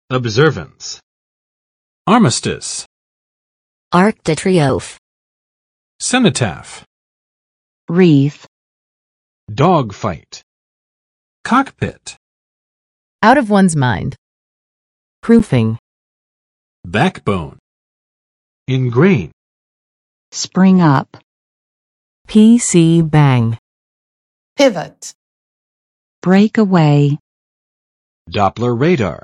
Observance. Armistice. Arc de Triomphe. Cenotaph. wreath, Dogfight. Cockpit. Out of one's mind. proofing, Backbone. Ingrain. spring up, PC bang. pivot, break away, Doppler radar.